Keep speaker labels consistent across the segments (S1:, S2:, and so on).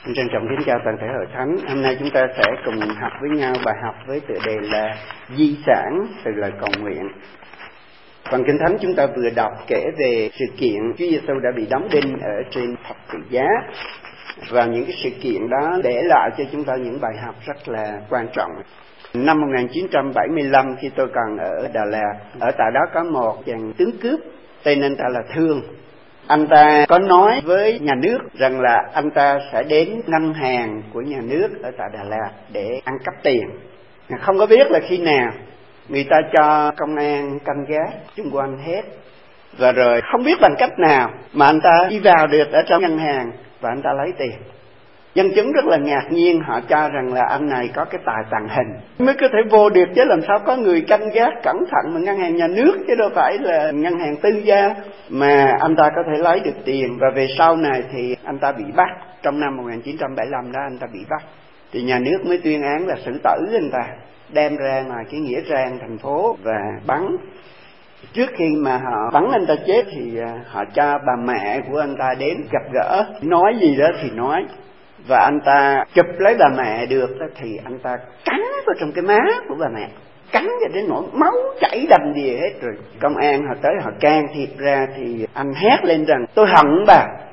S1: Trân trọng kính chào toàn thể hội thánh. Hôm nay chúng ta sẽ cùng học với nhau bài học với tựa đề là Di sản từ lời cầu nguyện. Phần Kinh Thánh chúng ta vừa đọc kể về sự kiện Chúa Giêsu đã bị đóng đinh ở trên thập tự giá, và những cái sự kiện đó để lại cho chúng ta những bài học rất là quan trọng. Năm 1975 khi tôi còn ở Đà Lạt, ở tại đó có một chàng tướng cướp tên anh ta là Thương. Anh ta có nói với nhà nước rằng là anh ta sẽ đến ngân hàng của nhà nước ở tại Đà Lạt để ăn cắp tiền. Không có biết là khi nào người ta cho công an canh gác chung quanh hết, và rồi không biết bằng cách nào mà anh ta đi vào được ở trong ngân hàng và anh ta lấy tiền. Dân chúng rất là ngạc nhiên, họ cho rằng là anh này có cái tài tàng hình mới có thể vô được, chứ làm sao có người canh gác cẩn thận mà ngân hàng nhà nước chứ đâu phải là ngân hàng tư gia mà anh ta có thể lấy được tiền. Và về sau này thì anh ta bị bắt, trong năm 1975 đó anh ta bị bắt, thì nhà nước mới tuyên án là xử tử anh ta, đem ra ngoài cái nghĩa trang thành phố và bắn. Trước khi mà họ bắn anh ta chết thì họ cho bà mẹ của anh ta đến gặp gỡ, nói gì đó thì nói. Và anh ta chụp lấy bà mẹ được thì anh ta cắn vào trong cái má của bà mẹ, cắn cho đến nỗi máu chảy đầm đìa hết. Rồi công an họ tới họ can thiệp ra thì anh hét lên rằng tôi hận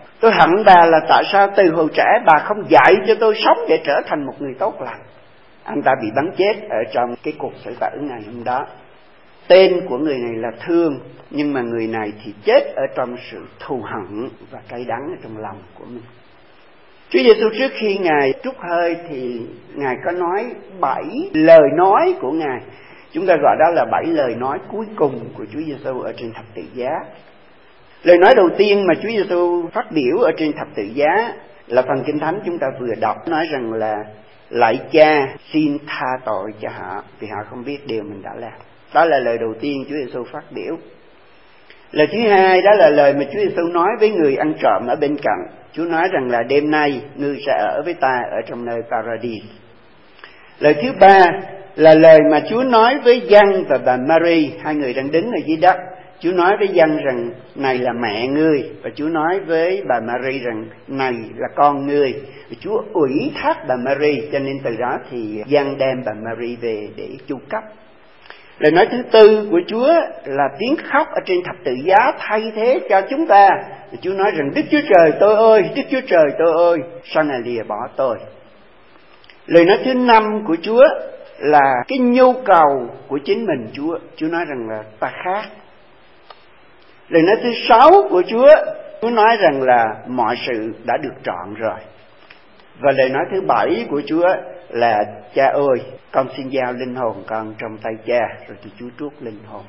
S1: bà là tại sao từ hồi trẻ bà không dạy cho tôi sống để trở thành một người tốt lành. Anh ta bị bắn chết ở trong cái cuộc xử tử ngày hôm đó. Tên của người này là Thương, nhưng mà người này thì chết ở trong sự thù hận và cay đắng ở trong lòng của mình. Chúa Giêsu trước khi Ngài trút hơi thì Ngài có nói 7 lời nói của Ngài. Chúng ta gọi đó là 7 lời nói cuối cùng của Chúa Giêsu ở trên thập tự giá. Lời nói đầu tiên mà Chúa Giêsu phát biểu ở trên thập tự giá là phần Kinh Thánh chúng ta vừa đọc, nói rằng là lạy Cha, xin tha tội cho họ vì họ không biết điều mình đã làm. Đó là lời đầu tiên Chúa Giêsu phát biểu. Lời thứ hai đó là lời mà Chúa Giêsu nói với người ăn trộm ở bên cạnh. Chúa nói rằng là đêm nay ngươi sẽ ở với ta ở trong nơi Paradis. Lời thứ ba là lời mà Chúa nói với Giăng và bà Mary, hai người đang đứng ở dưới đất. Chúa nói với Giăng rằng này là mẹ ngươi, và Chúa nói với bà Mary rằng này là con ngươi. Và Chúa ủy thác bà Mary, cho nên từ đó thì Giăng đem bà Mary về để chu cấp. Lời nói thứ tư của Chúa là tiếng khóc ở trên thập tự giá thay thế cho chúng ta. Chúa nói rằng Đức Chúa Trời tôi ơi, Đức Chúa Trời tôi ơi, sao Ngài lìa bỏ tôi. Lời nói thứ năm của Chúa là cái nhu cầu của chính mình Chúa nói rằng là ta khác. Lời nói thứ sáu của Chúa nói rằng là mọi sự đã được trọn rồi. Và lời nói thứ bảy của Chúa là Cha ơi, con xin giao linh hồn con trong tay Cha, rồi thì Chúa trút linh hồn.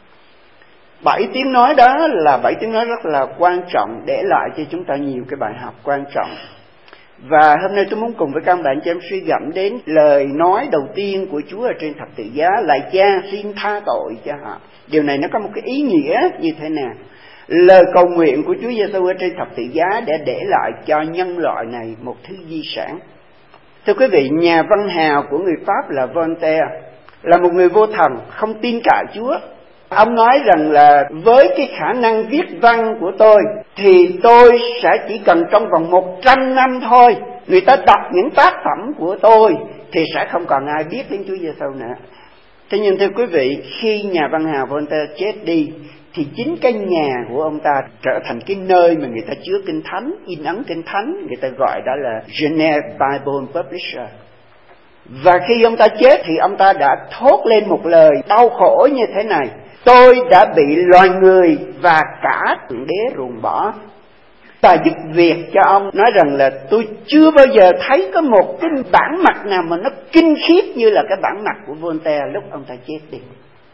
S1: 7 tiếng nói đó là 7 tiếng nói rất là quan trọng, để lại cho chúng ta nhiều cái bài học quan trọng. Và hôm nay tôi muốn cùng với các bạn chị em suy gẫm đến lời nói đầu tiên của Chúa ở trên thập tự giá, lạy Cha xin tha tội cho họ. Điều này nó có một cái ý nghĩa như thế nào? Lời cầu nguyện của Chúa Giêsu ở trên thập tự giá để lại cho nhân loại này một thứ di sản. Thưa quý vị, nhà văn hào của người Pháp là Voltaire là một người vô thần, không tin cậy Chúa. Ông nói rằng là với cái khả năng viết văn của tôi thì tôi sẽ chỉ cần trong vòng 100 năm thôi, người ta đọc những tác phẩm của tôi thì sẽ không còn ai biết đến Chúa Giêsu nữa. Thế nhưng thưa quý vị, khi nhà văn hào Voltaire chết đi thì chính cái nhà của ông ta trở thành cái nơi mà người ta chứa kinh thánh, in ấn kinh thánh, người ta gọi đó là Geneva Bible Publisher. Và khi ông ta chết thì ông ta đã thốt lên một lời đau khổ như thế này: tôi đã bị loài người và cả Thượng Đế ruồng bỏ. Ta giúp việc cho ông nói rằng là tôi chưa bao giờ thấy có một cái bản mặt nào mà nó kinh khiếp như là cái bản mặt của Voltaire lúc ông ta chết đi.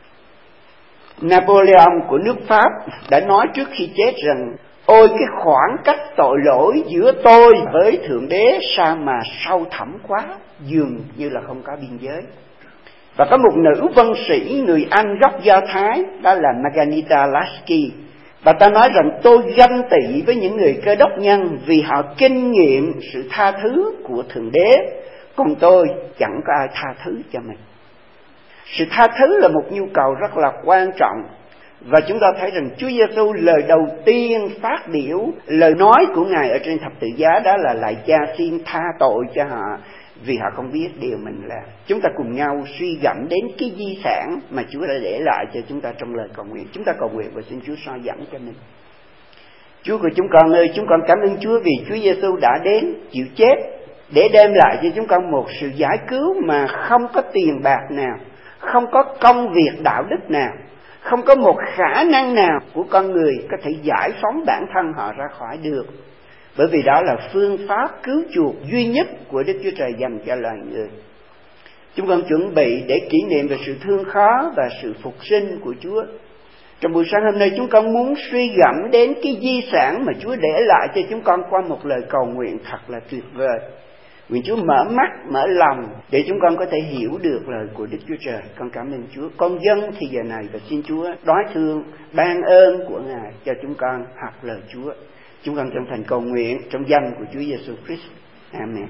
S1: Napoleon của nước Pháp đã nói trước khi chết rằng ôi cái khoảng cách tội lỗi giữa tôi với Thượng Đế sao mà sâu thẳm quá, dường như là không có biên giới. Và có một nữ văn sĩ người Anh gốc Do Thái, đó là Margarita Lasky, và ta nói rằng tôi ganh tị với những người Cơ Đốc nhân vì họ kinh nghiệm sự tha thứ của Thượng Đế, còn tôi chẳng có ai tha thứ cho mình. Sự tha thứ là một nhu cầu rất là quan trọng. Và chúng ta thấy rằng Chúa Giêsu lời đầu tiên phát biểu lời nói của Ngài ở trên thập tự giá đó là: lạy Cha, xin tha tội cho họ vì họ không biết điều mình làm. Chúng ta cùng nhau suy gẫm đến cái di sản mà Chúa đã để lại cho chúng ta trong lời cầu nguyện. Chúng ta cầu nguyện và xin Chúa soi dẫn cho mình. Chúa của chúng con ơi, chúng con cảm ơn Chúa vì Chúa Giêsu đã đến chịu chết để đem lại cho chúng con một sự giải cứu mà không có tiền bạc nào, không có công việc đạo đức nào, không có một khả năng nào của con người có thể giải phóng bản thân họ ra khỏi được. Bởi vì đó là phương pháp cứu chuộc duy nhất của Đức Chúa Trời dành cho loài người. Chúng con chuẩn bị để kỷ niệm về sự thương khó và sự phục sinh của Chúa. Trong buổi sáng hôm nay chúng con muốn suy gẫm đến cái di sản mà Chúa để lại cho chúng con qua một lời cầu nguyện thật là tuyệt vời. Nguyện Chúa mở mắt, mở lòng để chúng con có thể hiểu được lời của Đức Chúa Trời. Con cảm ơn Chúa. Con dâng thì giờ này và xin Chúa đoái thương, ban ơn của Ngài cho chúng con học lời Chúa. Chúng con chân thành cầu nguyện trong danh của Chúa Giêsu Christ. Amen.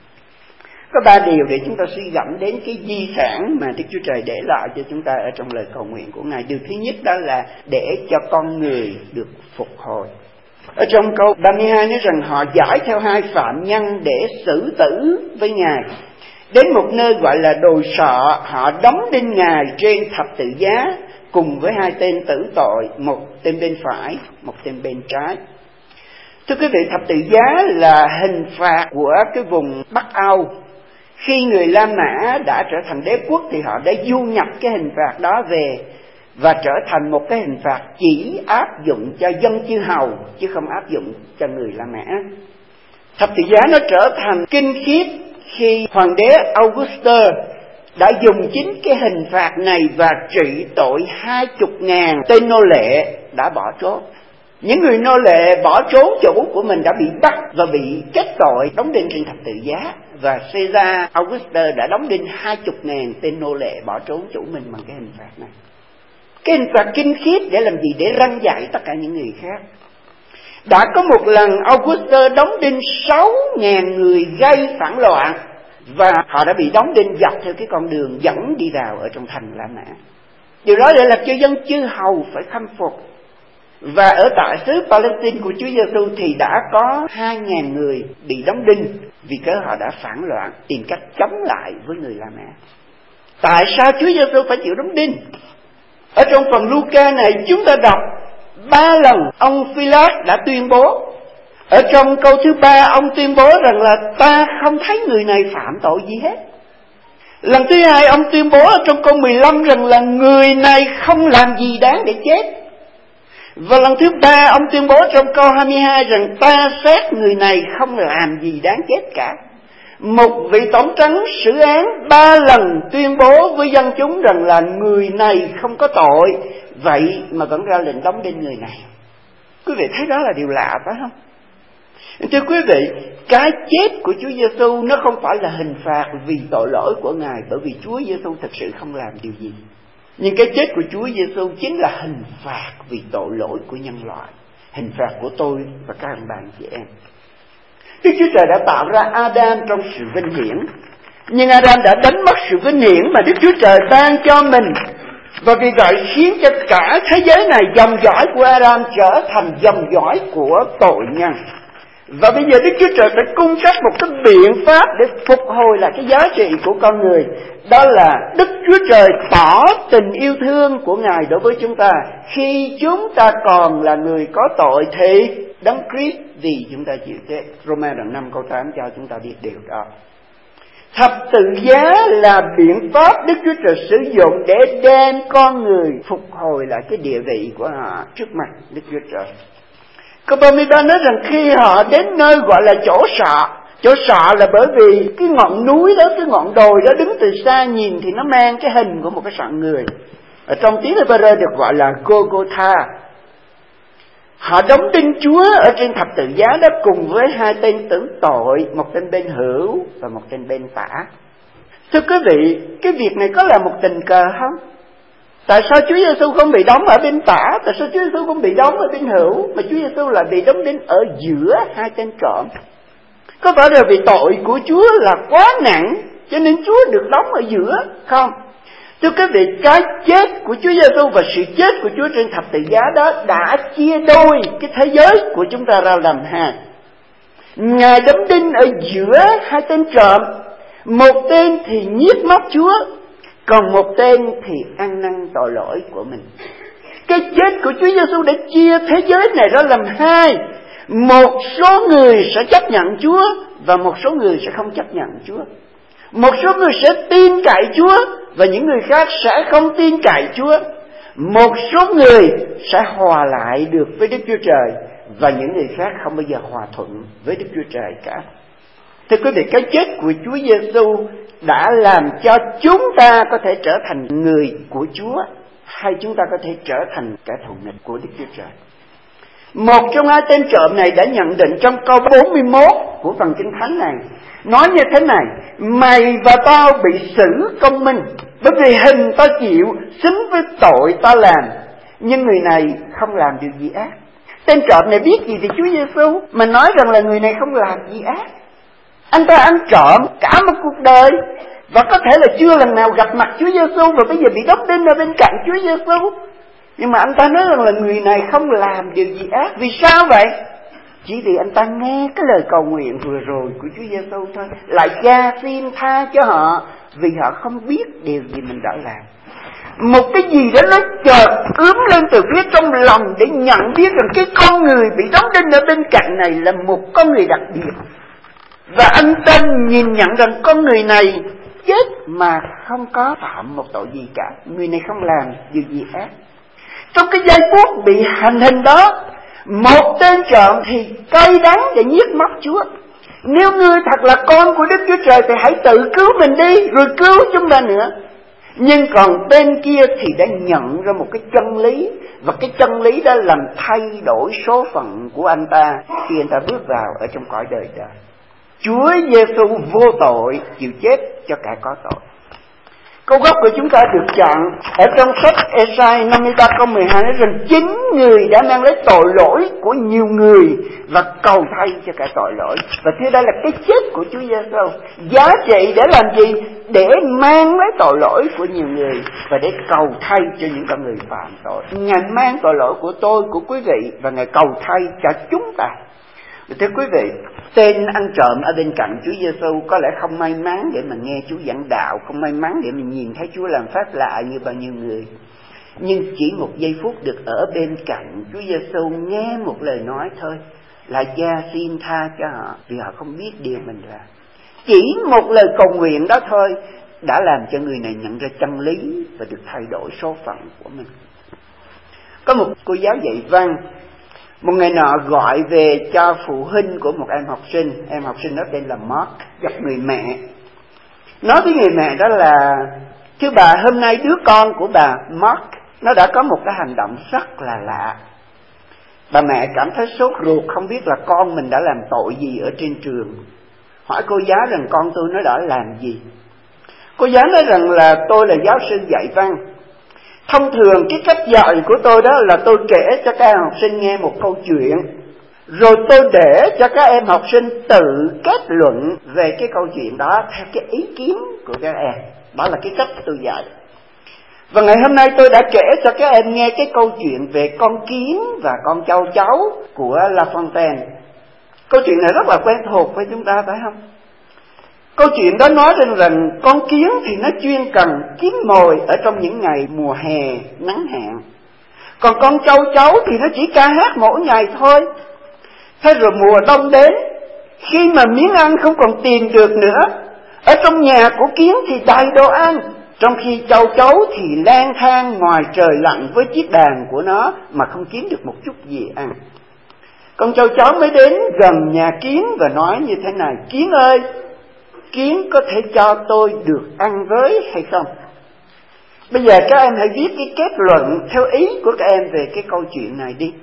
S1: Có 3 điều để chúng ta suy gẫm đến cái di sản mà Đức Chúa Trời để lại cho chúng ta ở trong lời cầu nguyện của Ngài. Điều thứ nhất đó là để cho con người được phục hồi. Ở trong câu 32 nói rằng họ giải theo 2 phạm nhân để xử tử với Ngài. Đến một nơi gọi là đồi sọ, họ đóng đinh Ngài trên thập tự giá cùng với 2 tên tử tội, một tên bên phải, một tên bên trái. Thưa quý vị, thập tự giá là hình phạt của cái vùng Bắc Âu. Khi người La Mã đã trở thành đế quốc thì họ đã du nhập cái hình phạt đó về và trở thành một cái hình phạt chỉ áp dụng cho dân chư hầu chứ không áp dụng cho người La Mã. Thập tự giá nó trở thành kinh khiếp khi hoàng đế Augustus đã dùng chính cái hình phạt này và trị tội 20.000 tên nô lệ đã bỏ trốn. Những người nô lệ bỏ trốn chủ của mình đã bị bắt và bị kết tội đóng đinh trên thập tự giá. Và Caesar Augustus đã đóng đinh 20.000 tên nô lệ bỏ trốn chủ mình bằng cái hình phạt này. Cái hình phạt kinh khiếp để làm gì? Để răn dạy tất cả những người khác. Đã có một lần Augustus đóng đinh 6.000 người gây phản loạn và họ đã bị đóng đinh dọc theo cái con đường dẫn đi vào ở trong thành La Mã. Điều đó để làm cho dân chư hầu phải khâm phục. Và ở tại xứ Palestine của Chúa Giêsu thì đã có 2.000 người bị đóng đinh vì cớ họ đã phản loạn tìm cách chống lại với người La Mã. Tại sao Chúa Giêsu phải chịu đóng đinh? Ở trong phần Luca này chúng ta đọc 3 lần ông Phi-lát đã tuyên bố. Ở trong câu thứ 3 ông tuyên bố rằng là ta không thấy người này phạm tội gì hết. Lần thứ 2 ông tuyên bố ở trong câu 15 rằng là người này không làm gì đáng để chết. Và lần thứ 3 ông tuyên bố trong câu 22 rằng ta xét người này không làm gì đáng chết cả. Một vị tổng trấn xử án 3 lần tuyên bố với dân chúng rằng là người này không có tội, vậy mà vẫn ra lệnh đóng đinh người này. Quý vị thấy đó là điều lạ phải không? Thưa quý vị, cái chết của Chúa Giêsu nó không phải là hình phạt vì tội lỗi của Ngài, bởi vì Chúa Giêsu thực sự không làm điều gì. Nhưng cái chết của Chúa Giêsu chính là hình phạt vì tội lỗi của nhân loại, hình phạt của tôi và các anh bạn chị em. Đức Chúa Trời đã tạo ra Adam trong sự vinh hiển, nhưng Adam đã đánh mất sự vinh hiển mà Đức Chúa Trời ban cho mình, và vì vậy khiến cho cả thế giới này dòng dõi của Adam trở thành dòng dõi của tội nhân. Và bây giờ Đức Chúa Trời phải cung cấp một cái biện pháp để phục hồi lại cái giá trị của con người. Đó là Đức Chúa Trời tỏ tình yêu thương của Ngài đối với chúng ta. Khi chúng ta còn là người có tội thì Đấng Christ vì chúng ta chịu chết. Roma đoạn 5 câu 8 cho chúng ta biết điều đó. Thập tự giá là biện pháp Đức Chúa Trời sử dụng để đem con người phục hồi lại cái địa vị của họ trước mặt Đức Chúa Trời. Câu 33 nói rằng khi họ đến nơi gọi là chỗ sọ là bởi vì cái ngọn núi đó, cái ngọn đồi đó đứng từ xa nhìn thì nó mang cái hình của một cái sọn người. Ở trong tiếng Hebrew được gọi là Golgotha. Họ đóng đinh Chúa ở trên thập tự giá đó cùng với 2 tên tử tội, một tên bên hữu và một tên bên tả. Thưa quý vị, cái việc này có là một tình cờ không? Tại sao Chúa Giêsu không bị đóng ở bên tả? Tại sao Chúa Giêsu không bị đóng ở bên hữu? Mà Chúa Giêsu lại bị đóng đinh ở giữa 2 tên trộm? Có phải là vì tội của Chúa là quá nặng cho nên Chúa được đóng ở giữa? Không. Thưa quý vị, cái chết của Chúa Giêsu và sự chết của Chúa trên thập tự giá đó đã chia đôi cái thế giới của chúng ta ra làm hai. Ngài đóng đinh ở giữa hai tên trộm, một tên thì nhiếc móc Chúa, còn một tên thì ăn năn tội lỗi của mình. Cái chết của Chúa Giêsu đã chia thế giới này ra làm hai. Một số người sẽ chấp nhận Chúa và một số người sẽ không chấp nhận Chúa. Một số người sẽ tin cậy Chúa và những người khác sẽ không tin cậy Chúa. Một số người sẽ hòa lại được với Đức Chúa Trời và những người khác không bao giờ hòa thuận với Đức Chúa Trời cả. Thưa quý vị, cái chết của Chúa Giêsu đã làm cho chúng ta có thể trở thành người của Chúa, hay chúng ta có thể trở thành kẻ thù nghịch của Đức Chúa Trời. Một trong hai tên trộm này đã nhận định trong câu 41 của phần Kinh Thánh này, nói như thế này: mày và tao bị xử công minh, bởi vì hình tao chịu xứng với tội tao làm, nhưng người này không làm điều gì ác. Tên trộm này biết gì về Chúa Giêsu mà nói rằng là người này không làm gì ác? Anh ta ăn trộm cả một cuộc đời và có thể là chưa lần nào gặp mặt Chúa Giêsu và bây giờ bị đóng đinh ở bên cạnh Chúa Giêsu. Nhưng mà anh ta nói rằng là người này không làm điều gì ác. Vì sao vậy? Chỉ vì anh ta nghe cái lời cầu nguyện vừa rồi của Chúa Giêsu thôi. Lại Cha xin tha cho họ vì họ không biết điều gì mình đã làm. Một cái gì đó nó chợt ướm lên từ phía trong lòng để nhận biết rằng cái con người bị đóng đinh ở bên cạnh này là một con người đặc biệt. Và anh ta nhìn nhận rằng con người này chết mà không có phạm một tội gì cả. Người này không làm điều gì ác. Trong cái giây phút bị hành hình đó, một tên trộm thì cay đắng để nhiếc móc Chúa. Nếu ngươi thật là con của Đức Chúa Trời thì hãy tự cứu mình đi, rồi cứu chúng ta nữa. Nhưng còn tên kia thì đã nhận ra một cái chân lý, và cái chân lý đó làm thay đổi số phận của anh ta khi anh ta bước vào ở trong cõi đời đời. Chúa Giêsu vô tội chịu chết cho kẻ có tội. Câu gốc của chúng ta được chọn ở trong sách Ê-sai 53 câu 12 nói rằng chính người đã mang lấy tội lỗi của nhiều người và cầu thay cho cả tội lỗi. Và thế đó là cái chết của Chúa Giêsu. Giá trị để làm gì? Để mang lấy tội lỗi của nhiều người và để cầu thay cho những con người phạm tội. Ngài mang tội lỗi của tôi, của quý vị, và Ngài cầu thay cho chúng ta. Thưa quý vị, tên ăn trộm ở bên cạnh Chúa Giêsu có lẽ không may mắn để mà nghe Chúa giảng đạo, không may mắn để mình nhìn thấy Chúa làm phép lạ như bao nhiêu người. Nhưng chỉ một giây phút được ở bên cạnh Chúa Giêsu nghe một lời nói thôi, là Cha xin tha cho họ vì họ không biết điều mình làm. Chỉ một lời cầu nguyện đó thôi đã làm cho người này nhận ra chân lý và được thay đổi số phận của mình. Có một cô giáo dạy văn một ngày nọ gọi về cho phụ huynh của một em học sinh đó tên là Mark, gặp người mẹ. Nói với người mẹ đó là: thưa bà, hôm nay đứa con của bà Mark nó đã có một cái hành động rất là lạ. Bà mẹ cảm thấy sốt ruột, không biết là con mình đã làm tội gì ở trên trường. Hỏi cô giáo rằng con tôi nó đã làm gì. Cô giáo nói rằng là tôi là giáo sư dạy văn. Thông thường cái cách dạy của tôi đó là tôi kể cho các em học sinh nghe một câu chuyện, rồi tôi để cho các em học sinh tự kết luận về cái câu chuyện đó theo cái ý kiến của các em. Đó là cái cách tôi dạy. Và ngày hôm nay tôi đã kể cho các em nghe cái câu chuyện về con kiến và con châu chấu của La Fontaine. Câu chuyện này rất là quen thuộc với chúng ta, phải không? Câu chuyện đó nói rằng con kiến thì nó chuyên cần kiếm mồi ở trong những ngày mùa hè nắng hạn, còn con châu chấu thì nó chỉ ca hát mỗi ngày thôi. Thế rồi mùa đông đến, khi mà miếng ăn không còn tìm được nữa, ở trong nhà của kiến thì đầy đồ ăn, trong khi châu chấu thì lang thang ngoài trời lạnh với chiếc đàn của nó mà không kiếm được một chút gì ăn. Con châu chấu mới đến gần nhà kiến và nói như thế này: kiến ơi, kiến có thể cho tôi được ăn với hay không? Bây giờ các em hãy viết cái kết luận theo ý của các em về cái câu chuyện này đi.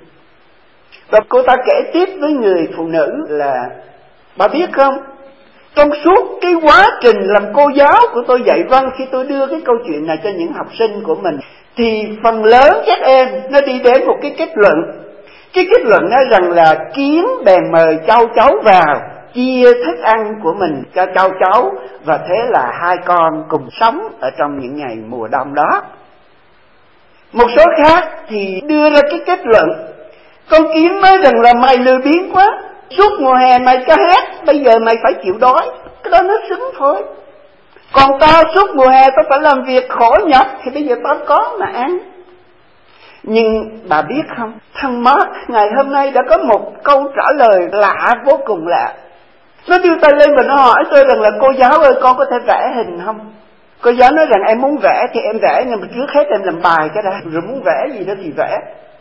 S1: Và cô ta kể tiếp với người phụ nữ là: bà biết không, trong suốt cái quá trình làm cô giáo của tôi dạy văn, khi tôi đưa cái câu chuyện này cho những học sinh của mình, thì phần lớn các em nó đi đến một cái kết luận. Cái kết luận nói rằng là kiến bèn mời châu chấu vào, chia thức ăn của mình cho châu chấu Và thế là hai con cùng sống ở trong những ngày mùa đông đó. Một số khác thì đưa ra cái kết luận, con kiến nói rằng là mày lười biếng quá, suốt mùa hè mày ca hát, bây giờ mày phải chịu đói. Cái đó nó xứng thôi. Còn tao suốt mùa hè tao phải làm việc khổ nhọc, thì bây giờ tao có mà ăn. Nhưng bà biết không, thằng Mark ngày hôm nay đã có một câu trả lời lạ, vô cùng lạ. Nó đưa tay lên và nó hỏi tôi rằng là cô giáo ơi, con có thể vẽ hình không? Cô giáo nói rằng em muốn vẽ thì em vẽ, nhưng mà trước hết em làm bài cái đã, rồi muốn vẽ gì đó thì vẽ.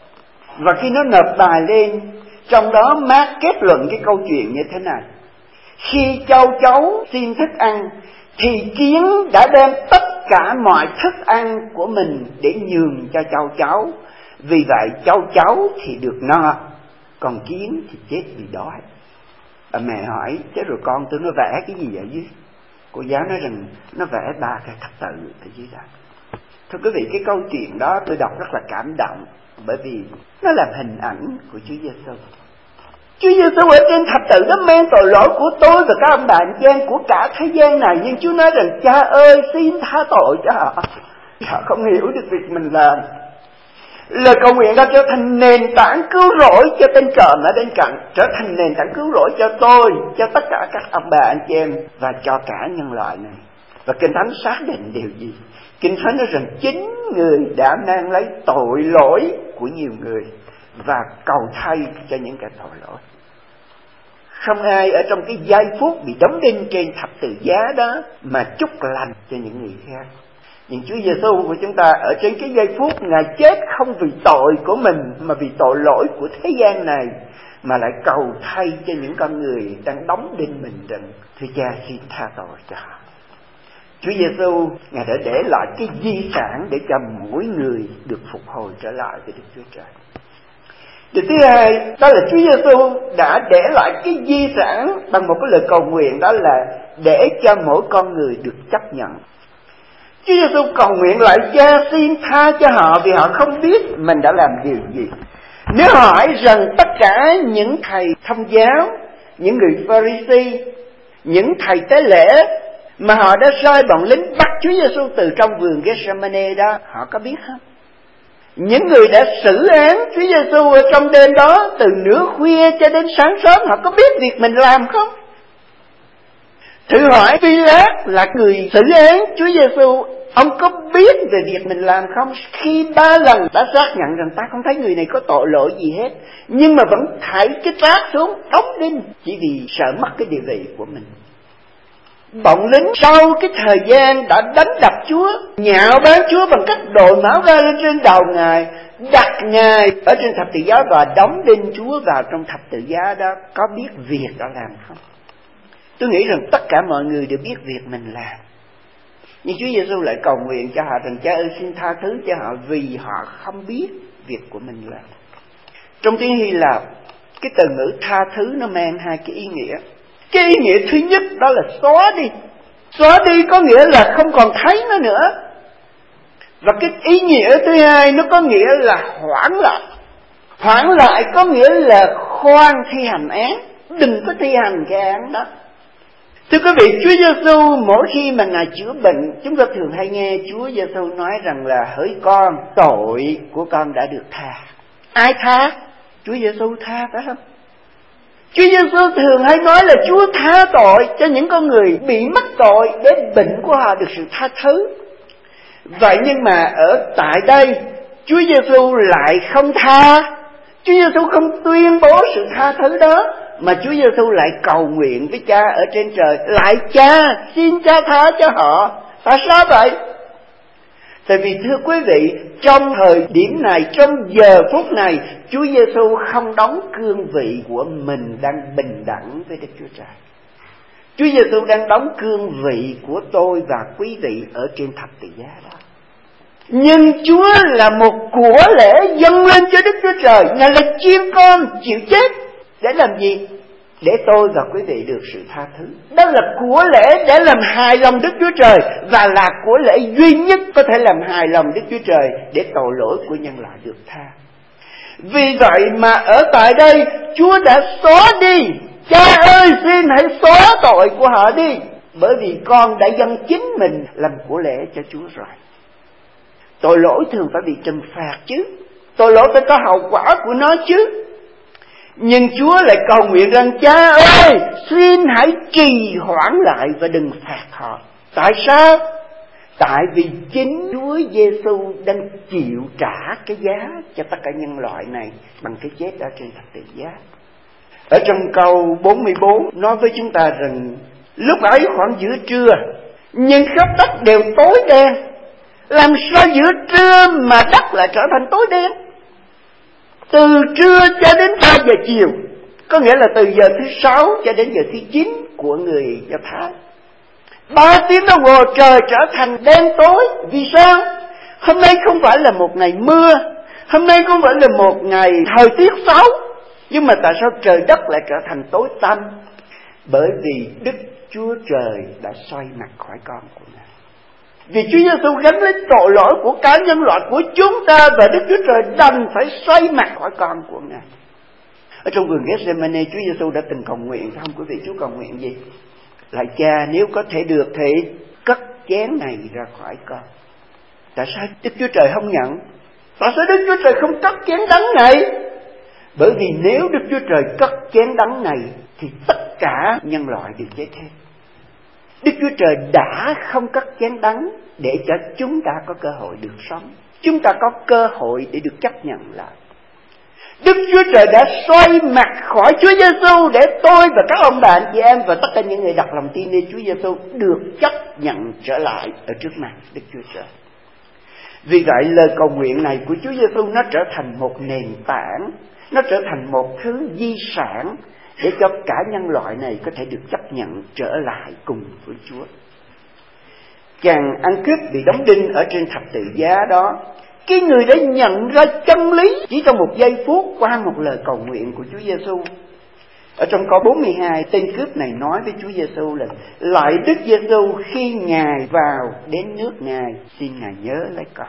S1: Và khi nó nộp bài lên, trong đó Mark kết luận cái câu chuyện như thế này: khi châu chấu xin thức ăn thì kiến đã đem tất cả mọi thức ăn của mình để nhường cho châu chấu. Vì vậy châu chấu thì được no, còn kiến thì chết vì đói. Bà mẹ hỏi, thế rồi con tôi nó vẽ cái gì vậy dưới? Cô giáo nói rằng nó vẽ 3 cái thập tự ở dưới đó. Thưa quý vị, cái câu chuyện đó tôi đọc rất là cảm động, bởi vì nó làm hình ảnh của Chúa Giêsu. Chúa Giêsu ở trên thập tự nó mang tội lỗi của tôi và các ông bà anh chị em, của cả thế gian này. Nhưng Chúa nói rằng cha ơi, xin tha tội cho họ. Họ không hiểu được việc mình làm. Lời cầu nguyện đã trở thành nền tảng cứu rỗi cho tên trộm ở bên cạnh, trở thành nền tảng cứu rỗi cho tôi, cho tất cả các ông bà anh chị em và cho cả nhân loại này. Và Kinh Thánh xác định điều gì? Kinh Thánh nói rằng chính người đã mang lấy tội lỗi của nhiều người và cầu thay cho những kẻ tội lỗi. Không ai ở trong cái giây phút bị đóng đinh trên thập tự giá đó mà chúc lành cho những người khác. Nhưng Chúa Giêsu của chúng ta ở trên cái giây phút Ngài chết không vì tội của mình mà vì tội lỗi của thế gian này, mà lại cầu thay cho những con người đang đóng đinh mình rằng thưa cha xin tha tội cho họ. Chúa Giêsu Ngài đã để lại cái di sản để cho mỗi người được phục hồi trở lại với Đức Chúa Trời. Điều thứ hai đó là Chúa Giêsu đã để lại cái di sản bằng một cái lời cầu nguyện, đó là để cho mỗi con người được chấp nhận. Chúa Giêsu cầu nguyện lại cha xin tha cho họ vì họ không biết mình đã làm điều gì. Nếu hỏi rằng tất cả những thầy thông giáo, những người Pha-ri-si, những thầy tế lễ mà họ đã sai bọn lính bắt Chúa Giêsu từ trong vườn Gethsemane đó, họ có biết không? Những người đã xử án Chúa Giêsu ở trong đêm đó từ nửa khuya cho đến sáng sớm, họ có biết việc mình làm không? Thử hỏi Phi-lát là người xử án Chúa Giêsu, ông có biết về việc mình làm không? Khi 3 lần đã xác nhận rằng ta không thấy người này có tội lỗi gì hết, nhưng mà vẫn thảy cái trát xuống đóng đinh chỉ vì sợ mất cái địa vị của mình. Bọn lính sau cái thời gian đã đánh đập Chúa, nhạo báng Chúa bằng cách đổ máu ra lên trên đầu Ngài, đặt Ngài ở trên thập tự giá và đóng đinh Chúa vào trong thập tự giá đó, có biết việc đã làm không? Tôi nghĩ rằng tất cả mọi người đều biết việc mình làm. Nhưng Chúa Giêsu lại cầu nguyện cho họ rằng cha ơi xin tha thứ cho họ vì họ không biết việc của mình làm. Trong tiếng Hy Lạp, cái từ ngữ tha thứ nó mang 2 cái ý nghĩa. Cái ý nghĩa thứ nhất đó là xóa đi. Xóa đi có nghĩa là không còn thấy nó nữa. Và cái ý nghĩa thứ hai nó có nghĩa là hoãn lại. Hoãn lại có nghĩa là khoan thi hành án, đừng có thi hành cái án đó. Thưa quý vị, Chúa Giêsu mỗi khi mà Ngài chữa bệnh, chúng ta thường hay nghe Chúa Giêsu nói rằng là hỡi con, tội của con đã được tha. Ai tha? Chúa Giêsu tha, phải không? Chúa Giêsu thường hay nói là Chúa tha tội cho những con người bị mắc tội để bệnh của họ được sự tha thứ. Vậy nhưng mà ở tại đây, Chúa Giêsu lại không tha. Chúa Giêsu không tuyên bố sự tha thứ đó, mà Chúa Giêsu lại cầu nguyện với Cha ở trên trời, lại cha xin cha tha cho họ. Tại sao vậy? Tại vì thưa quý vị, trong thời điểm này, trong giờ phút này, Chúa Giêsu không đóng cương vị của mình đang bình đẳng với Đức Chúa Trời. Chúa Giêsu đang đóng cương vị của tôi và quý vị ở trên thập tự giá đó. Nhưng Chúa là một của lễ dâng lên cho Đức Chúa Trời. Ngài là chiên con chịu chết để làm gì? Để tôi và quý vị được sự tha thứ. Đó là của lễ để làm hài lòng Đức Chúa Trời, và là của lễ duy nhất có thể làm hài lòng Đức Chúa Trời để tội lỗi của nhân loại được tha. Vì vậy mà ở tại đây Chúa đã xóa đi. Cha ơi xin hãy xóa tội của họ đi. bởi vì con đã dâng chính mình làm của lễ cho Chúa rồi. Tội lỗi thường phải bị trừng phạt chứ, tội lỗi phải có hậu quả của nó chứ. Nhưng Chúa lại cầu nguyện rằng: Cha ơi, xin hãy trì hoãn lại và đừng phạt họ. Tại sao? Tại vì chính Chúa Giêsu đang chịu trả cái giá cho tất cả nhân loại này bằng cái chết ở trên thập tự giá. Ở trong câu 44 nói với chúng ta rằng lúc ấy khoảng giữa trưa, nhưng khắp đất đều tối đen. Làm sao giữa trưa mà đất lại trở thành tối đen? Từ trưa cho đến 3 giờ chiều, có nghĩa là từ giờ thứ 6 cho đến giờ thứ 9 của người Do Thái. 3 tiếng đồng hồ trời trở thành đen tối. Vì sao? Hôm nay không phải là một ngày mưa, hôm nay không phải là một ngày thời tiết xấu, nhưng mà tại sao trời đất lại trở thành tối tăm? Bởi vì Đức Chúa Trời đã xoay mặt khỏi con của Ngài. Vì Chúa Giêsu gánh lấy tội lỗi của cả nhân loại của chúng ta, và Đức Chúa Trời đành phải xoay mặt khỏi con của Ngài. Ở trong vườn Gethsemane, Chúa Giêsu đã từng cầu nguyện, phải không quý vị? Chúa cầu nguyện gì? Lạy Cha, nếu có thể được thì cất chén này ra khỏi con. Tại sao Đức Chúa Trời không nhận? Tại sao Đức Chúa Trời không cất chén đắng này? Bởi vì nếu Đức Chúa Trời cất chén đắng này thì tất cả nhân loại đều chết hết. Đức Chúa Trời đã không cất chén đắng để cho chúng ta có cơ hội được sống, chúng ta có cơ hội để được chấp nhận lại. Đức Chúa Trời đã xoay mặt khỏi Chúa Giêsu để tôi và các ông bà anh chị em và tất cả những người đặt lòng tin nơi Chúa Giêsu được chấp nhận trở lại ở trước mặt Đức Chúa Trời. Vì vậy lời cầu nguyện này của Chúa Giêsu nó trở thành một nền tảng, nó trở thành một thứ di sản để cho cả nhân loại này có thể được chấp nhận trở lại cùng với Chúa. Chàng ăn cướp bị đóng đinh ở trên thập tự giá đó, cái người đã nhận ra chân lý chỉ trong một giây phút qua một lời cầu nguyện của Chúa Giêsu. Ở trong câu 42, tên cướp này nói với Chúa Giêsu là: Lạy Đức Giêsu, khi Ngài vào đến nước Ngài, xin Ngài nhớ lấy con.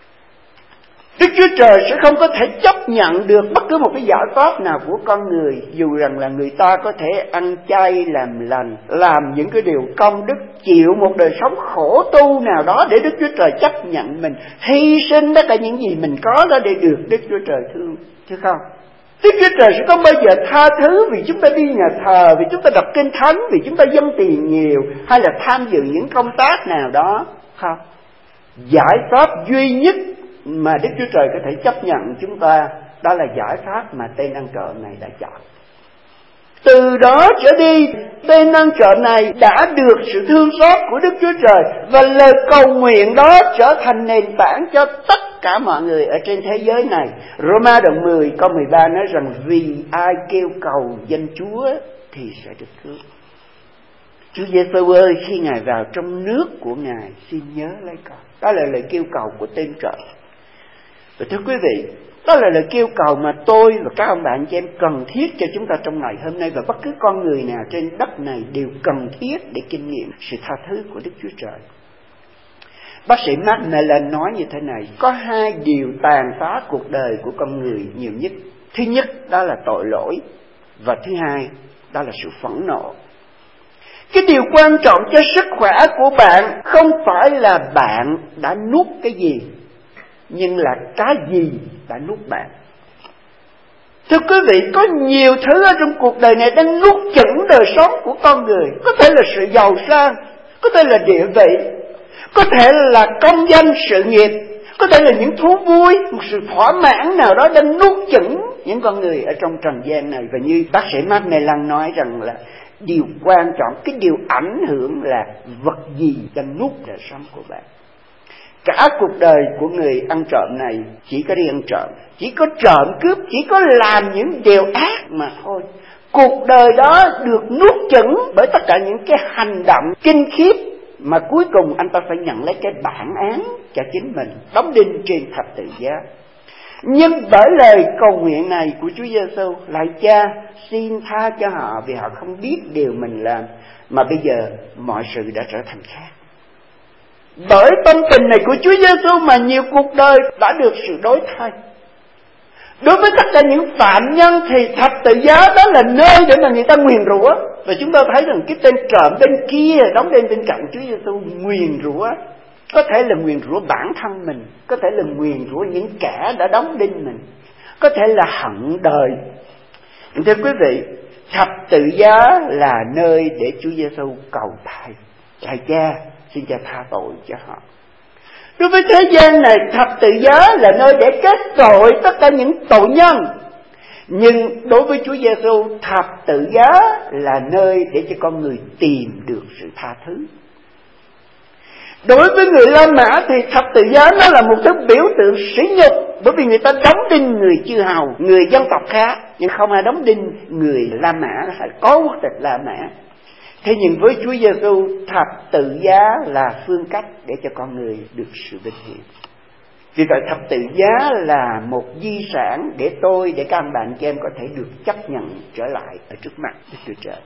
S1: Đức Chúa Trời sẽ không có thể chấp nhận được bất cứ một cái giải pháp nào của con người, dù rằng là người ta có thể ăn chay làm lành, làm những cái điều công đức, chịu một đời sống khổ tu nào đó để Đức Chúa Trời chấp nhận mình, hy sinh tất cả những gì mình có đó để được Đức Chúa Trời thương, chứ không? Đức Chúa Trời sẽ không bao giờ tha thứ vì chúng ta đi nhà thờ, vì chúng ta đọc kinh thánh, vì chúng ta dâng tiền nhiều, hay là tham dự những công tác nào đó, không? Giải pháp duy nhất mà Đức Chúa Trời có thể chấp nhận chúng ta, đó là giải pháp mà tên ăn trộm này đã chọn. Từ đó trở đi, tên ăn trộm này đã được sự thương xót của Đức Chúa Trời, và lời cầu nguyện đó trở thành nền tảng cho tất cả mọi người ở trên thế giới này. Roma đoạn 10 câu 13 nói rằng: vì ai kêu cầu danh Chúa thì sẽ được cứu. Chúa Giêsu ơi, khi Ngài vào trong nước của Ngài, xin nhớ lấy con. Đó là lời kêu cầu của tên trộm. Và thưa quý vị, đó là lời kêu cầu mà tôi và các ông bạn chị em cần thiết cho chúng ta trong ngày hôm nay, và bất cứ con người nào trên đất này đều cần thiết để kinh nghiệm sự tha thứ của Đức Chúa Trời. Bác sĩ Mark Mellon nói như thế này: có 2 điều tàn phá cuộc đời của con người nhiều nhất. Thứ nhất đó là tội lỗi, và thứ hai đó là sự phẫn nộ. Cái điều quan trọng cho sức khỏe của bạn không phải là bạn đã nuốt cái gì, nhưng là cái gì đã nuốt bạn. Thưa quý vị, có nhiều thứ ở trong cuộc đời này đang nuốt chửng đời sống của con người. Có thể là sự giàu sang, có thể là địa vị, có thể là công danh sự nghiệp, có thể là những thú vui, một sự thỏa mãn nào đó đang nuốt chửng những con người ở trong trần gian này. Và như bác sĩ Mark Mellon nói rằng là điều quan trọng, cái điều ảnh hưởng là vật gì đang nuốt đời sống của bạn. Cả cuộc đời của người ăn trộm này chỉ có đi ăn trộm, chỉ có trộm cướp, chỉ có làm những điều ác mà thôi. Cuộc đời đó được nuốt chửng bởi tất cả những cái hành động kinh khiếp, mà cuối cùng anh ta phải nhận lấy cái bản án cho chính mình, đóng đinh trên thập tự giá. Nhưng bởi lời cầu nguyện này của Chúa Giêsu: lạy Cha, xin tha cho họ vì họ không biết điều mình làm, mà bây giờ mọi sự đã trở thành khác. Bởi tâm tình này của Chúa Giêsu mà nhiều cuộc đời đã được sự đổi thay. Đối với tất cả những phạm nhân thì thập tự giá đó là nơi để mà người ta nguyền rủa. Và chúng ta thấy rằng cái tên trộm bên kia đóng đinh bên cạnh Chúa Giêsu nguyền rủa. Có thể là nguyền rủa bản thân mình, có thể là nguyền rủa những kẻ đã đóng đinh mình, có thể là hận đời. Thưa quý vị, thập tự giá là nơi để Chúa Giêsu cầu thầy: Lạy Cha, xin Cha tha tội cho họ. Đối với thế gian này, thập tự giá là nơi để kết tội tất cả những tội nhân. Nhưng đối với Chúa Giêsu, thập tự giá là nơi để cho con người tìm được sự tha thứ. Đối với người La Mã thì thập tự giá nó là một thứ biểu tượng sỉ nhục, bởi vì người ta đóng đinh người chư hầu, người dân tộc khác, nhưng không ai đóng đinh người La Mã hay có quốc tịch La Mã. Thế nhưng với Chúa Giêsu, thập tự giá là phương cách để cho con người được sự vinh hiển. Vì vậy thập tự giá là một di sản để tôi, để các bạn chị em có thể được chấp nhận trở lại ở trước mặt Đức Chúa Trời.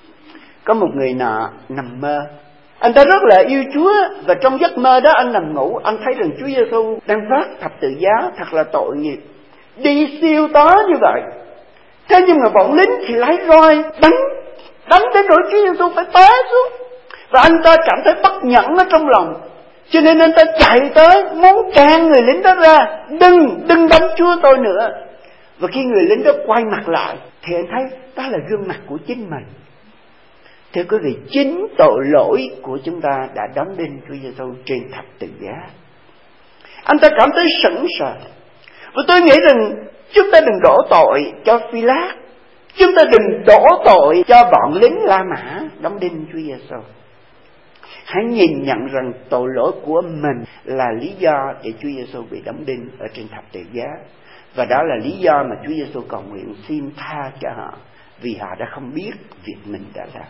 S1: Có một người nọ nằm mơ. Anh ta rất là yêu Chúa, và trong giấc mơ đó anh nằm ngủ, anh thấy rằng Chúa Giêsu đang vác thập tự giá, thật là tội nghiệp, đi siêu tó như vậy. Thế nhưng mà bọn lính thì lấy roi đánh đến nỗi Chúa Giêsu phải té xuống. Và anh ta cảm thấy bất nhẫn ở trong lòng, cho nên anh ta chạy tới muốn can người lính đó ra: đừng đánh Chúa tôi nữa. Và khi người lính đó quay mặt lại thì anh thấy đó là gương mặt của chính mình. Thưa quý vị, chính tội lỗi của chúng ta đã đóng đinh Chúa Giêsu trên thập tự giá. Anh ta cảm thấy sững sờ. Và tôi nghĩ rằng chúng ta đừng đổ tội cho Phi-lát, chúng ta đừng đổ tội cho bọn lính La Mã đóng đinh Chúa Giêsu. Hãy nhìn nhận rằng tội lỗi của mình là lý do để Chúa Giêsu bị đóng đinh ở trên thập tự giá. Và đó là lý do mà Chúa Giêsu cầu nguyện xin tha cho họ, vì họ đã không biết việc mình đã làm.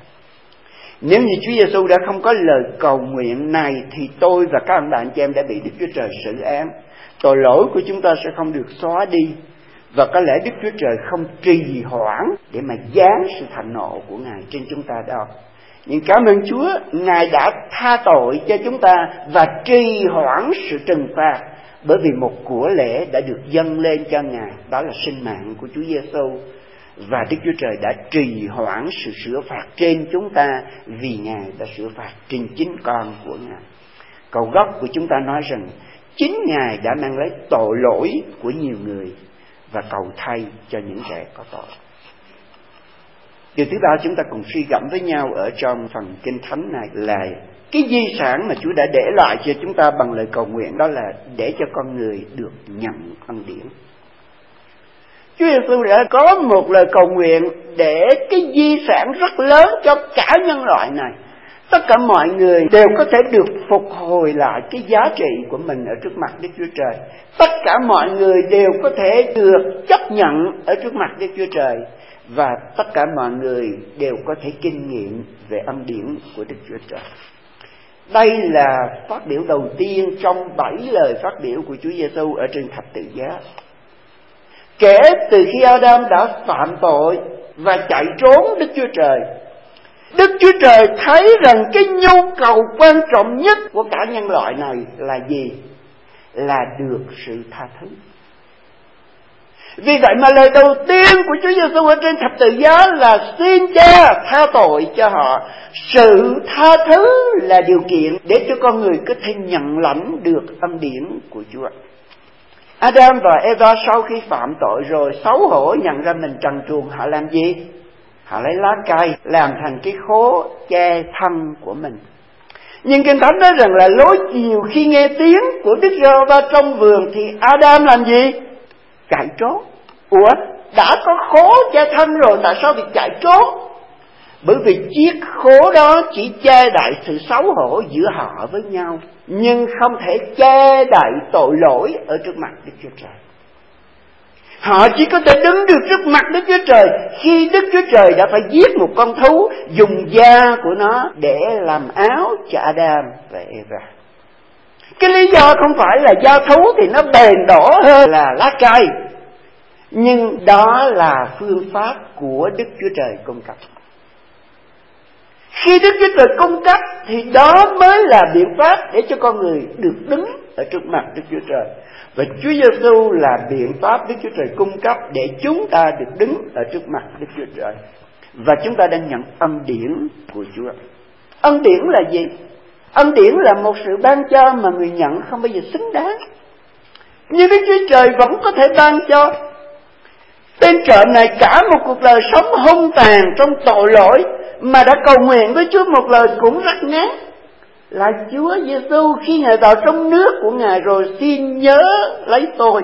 S1: Nếu như Chúa Giêsu đã không có lời cầu nguyện này thì tôi và các bạn chị em đã bị Đức Chúa Trời xử án. Tội lỗi của chúng ta sẽ không được xóa đi, và có lẽ Đức Chúa Trời không trì hoãn để mà giáng sự thạnh nộ của Ngài trên chúng ta đâu. Nhưng cảm ơn Chúa, Ngài đã tha tội cho chúng ta và trì hoãn sự trừng phạt, bởi vì một của lễ đã được dâng lên cho Ngài, đó là sinh mạng của Chúa Giêsu. Và Đức Chúa Trời đã trì hoãn sự sửa phạt trên chúng ta, vì Ngài đã sửa phạt trên chính con của Ngài. Câu gốc của chúng ta nói rằng chính Ngài đã mang lấy tội lỗi của nhiều người và cầu thay cho những kẻ có tội. Điều thứ ba chúng ta cùng suy gẫm với nhau ở trong phần Kinh Thánh này là cái di sản mà Chúa đã để lại cho chúng ta bằng lời cầu nguyện, đó là để cho con người được nhận ân điển. Chúa Giêsu đã có một lời cầu nguyện để cái di sản rất lớn cho cả nhân loại này. Tất cả mọi người đều có thể được phục hồi lại cái giá trị của mình ở trước mặt Đức Chúa Trời. Tất cả mọi người đều có thể được chấp nhận ở trước mặt Đức Chúa Trời. Và tất cả mọi người đều có thể kinh nghiệm về ân điển của Đức Chúa Trời. Đây là phát biểu đầu tiên trong 7 lời phát biểu của Chúa Giêsu ở trên thập tự giá. Kể từ khi Adam đã phạm tội và chạy trốn Đức Chúa Trời, Đức Chúa Trời thấy rằng cái nhu cầu quan trọng nhất của cả nhân loại này là gì? Là được sự tha thứ. Vì vậy mà lời đầu tiên của Chúa Giêsu ở trên thập tự giá là xin Cha tha tội cho họ. Sự tha thứ là điều kiện để cho con người có thể nhận lãnh được ân điển của Chúa. Adam và Eva sau khi phạm tội rồi xấu hổ nhận ra mình trần truồng, họ làm gì? Họ lấy lá cây làm thành cái khố che thân của mình. Nhưng Kinh Thánh nói rằng là lối chiều khi nghe tiếng của Đức Giê-hô-va trong vườn thì Adam làm gì? Chạy trốn. Ủa, đã có khố che thân rồi, tại sao việc chạy trốn? Bởi vì chiếc khố đó chỉ che đậy sự xấu hổ giữa họ với nhau, nhưng không thể che đậy tội lỗi ở trước mặt Đức Chúa Trời. Họ chỉ có thể đứng được trước mặt Đức Chúa Trời khi Đức Chúa Trời đã phải giết một con thú, dùng da của nó để làm áo cho Adam và Eva. Cái lý do không phải là da thú thì nó bền đổ hơn là lá cây, nhưng đó là phương pháp của Đức Chúa Trời cung cấp. Khi Đức Chúa Trời cung cấp thì đó mới là biện pháp để cho con người được đứng ở trước mặt Đức Chúa Trời. Và Chúa Giêsu là biện pháp Đức Chúa Trời cung cấp để chúng ta được đứng ở trước mặt Đức Chúa Trời. Và chúng ta đang nhận ân điển của Chúa. Ân điển là gì? Ân điển là một sự ban cho mà người nhận không bao giờ xứng đáng, nhưng Đức Chúa Trời vẫn có thể ban cho. Tên trộm này cả một cuộc đời sống hung tàn trong tội lỗi mà đã cầu nguyện với Chúa một lời cũng rất ngắn là: Chúa Giêsu, khi Ngài vào trong nước của Ngài rồi, xin nhớ lấy tôi.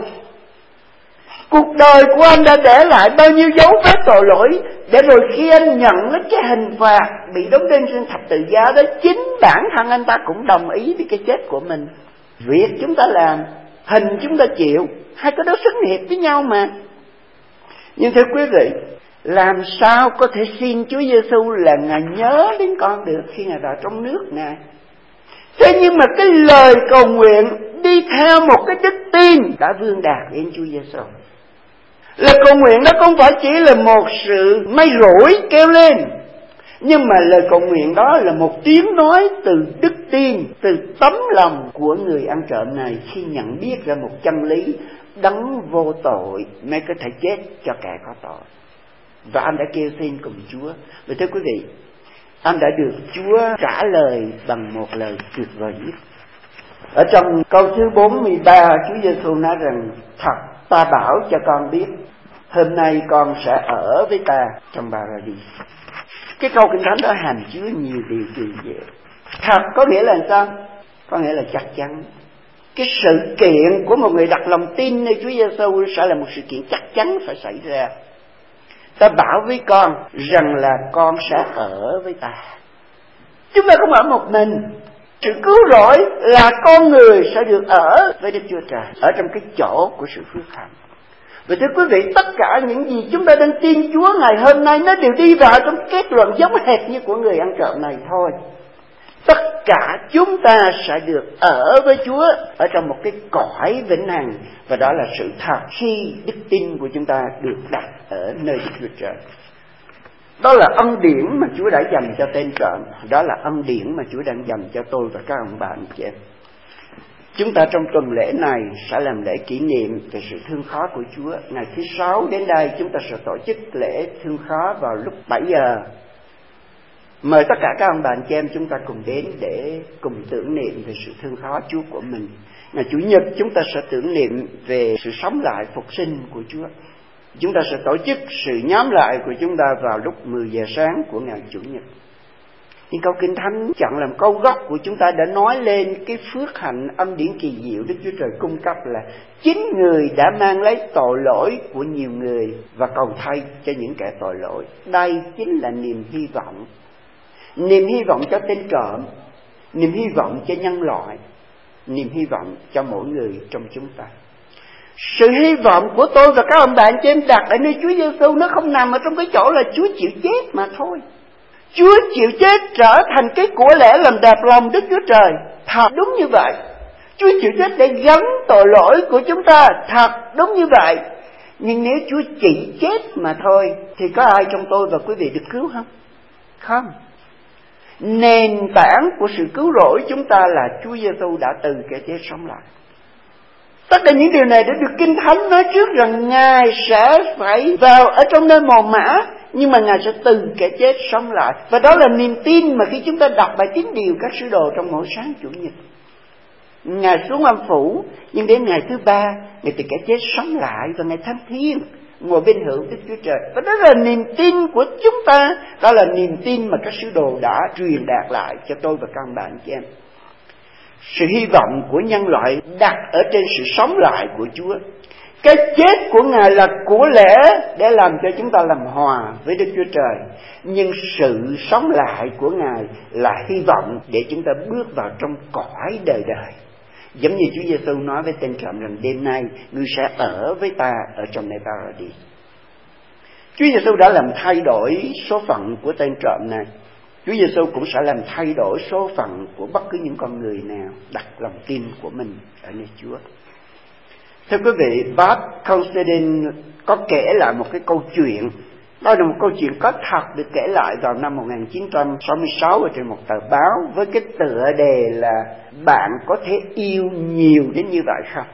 S1: Cuộc đời của anh đã để lại bao nhiêu dấu vết tội lỗi, để rồi khi anh nhận lấy cái hình phạt bị đóng đinh trên thập tự giá đó, chính bản thân anh ta cũng đồng ý với cái chết của mình. Việc chúng ta làm, hình chúng ta chịu, hai cái đó xứng hiệp với nhau mà. Nhưng thưa quý vị, làm sao có thể xin Chúa Giêsu là Ngài nhớ đến con được khi Ngài vào trong nước Ngài? Thế nhưng mà cái lời cầu nguyện đi theo một cái đức tin đã vương đạt đến Chúa Giêsu. Lời cầu nguyện đó không phải chỉ là một sự may rủi kêu lên, nhưng mà lời cầu nguyện đó là một tiếng nói từ đức tin, từ tấm lòng của người ăn trộm này khi nhận biết ra một chân lý: đấng vô tội mới có thể chết cho kẻ có tội. Và anh đã kêu xin cùng Chúa. Và thưa quý vị, anh đã được Chúa trả lời bằng một lời tuyệt vời nhất. Ở trong câu thứ 43, Chúa Giêsu nói rằng: thật ta bảo cho con biết, hôm nay con sẽ ở với ta trong Paradis. Cái câu Kinh Thánh đó hàm chứa nhiều điều kỳ diệu. Thật có nghĩa là sao? Có nghĩa là chắc chắn. Cái sự kiện của một người đặt lòng tin nơi Chúa Giêsu sẽ là một sự kiện chắc chắn phải xảy ra. Ta bảo với con rằng là con sẽ ở với ta. Chúng ta không ở một mình. Sự cứu rỗi là con người sẽ được ở với Đức Chúa Trời, ở trong cái chỗ của sự phước hạnh. Và thưa quý vị, tất cả những gì chúng ta đang tin Chúa ngày hôm nay nó đều đi vào trong kết luận giống hệt như của người ăn trộm này thôi. Tất cả chúng ta sẽ được ở với Chúa ở trong một cái cõi vĩnh hằng, và đó là sự thật khi đức tin của chúng ta được đặt ở nơi Đức Chúa Trời. Đó là ân điển mà Chúa đã dành cho tên trộm. Đó là ân điển mà Chúa đang dành cho tôi và các ông bà anh chị em. Chúng ta trong tuần lễ này sẽ làm lễ kỷ niệm về sự thương khó của Chúa. Ngày thứ 6 đến đây chúng ta sẽ tổ chức lễ thương khó vào lúc 7 giờ. Mời tất cả các ông bà anh chị em chúng ta cùng đến để cùng tưởng niệm về sự thương khó Chúa của mình. Ngày Chủ nhật chúng ta sẽ tưởng niệm về sự sống lại phục sinh của Chúa. Chúng ta sẽ tổ chức sự nhóm lại của chúng ta vào lúc 10 giờ sáng của ngày Chủ nhật. Nhưng câu Kinh Thánh chọn làm câu gốc của chúng ta đã nói lên cái phước hạnh ân điển kỳ diệu Đức Chúa Trời cung cấp là chính người đã mang lấy tội lỗi của nhiều người và cầu thay cho những kẻ tội lỗi. Đây chính là niềm hy vọng. Niềm hy vọng cho tên trộm, niềm hy vọng cho nhân loại, niềm hy vọng cho mỗi người trong chúng ta. Sự hy vọng của tôi và các ông bạn chị em đặt ở nơi Chúa Giêsu nó không nằm ở trong cái chỗ là Chúa chịu chết mà thôi. Chúa chịu chết trở thành cái của lẽ làm đẹp lòng Đức Chúa Trời. Thật đúng như vậy. Chúa chịu chết để gánh tội lỗi của chúng ta. Thật đúng như vậy. Nhưng nếu Chúa chỉ chết mà thôi thì có ai trong tôi và quý vị được cứu không? Không. Nền tảng của sự cứu rỗi chúng ta là Chúa Giêsu đã từ kẻ chết sống lại. Tất cả những điều này đã được Kinh Thánh nói trước rằng Ngài sẽ phải vào ở trong nơi mồ mả, nhưng mà Ngài sẽ từ kẻ chết sống lại. Và đó là niềm tin mà khi chúng ta đọc bài tín điều các sứ đồ trong mỗi sáng Chủ nhật. Ngài xuống âm phủ, nhưng đến ngày thứ 3, Ngài từ kẻ chết sống lại và Ngài thăng thiên, ngồi bên hữu Đức Chúa Trời. Và đó là niềm tin của chúng ta. Đó là niềm tin mà các sứ đồ đã truyền đạt lại cho tôi và các bạn chị em. Sự hy vọng của nhân loại đặt ở trên sự sống lại của Chúa. Cái chết của Ngài là của lẽ để làm cho chúng ta làm hòa với Đức Chúa Trời. Nhưng sự sống lại của Ngài là hy vọng để chúng ta bước vào trong cõi đời đời. Giống như Chúa Giêsu nói với tên trộm rằng đêm nay ngươi sẽ ở với ta ở trong nơi Paradis. Chúa Giêsu đã làm thay đổi số phận của tên trộm này. Chúa Giêsu cũng sẽ làm thay đổi số phận của bất cứ những con người nào đặt lòng tin của mình ở nơi Chúa. Thưa quý vị, Bác Constantine có kể lại một cái câu chuyện Đó là một câu chuyện có thật được kể lại vào năm 1966 ở trên một tờ báo với cái tựa đề là bạn có thể yêu nhiều đến như vậy không?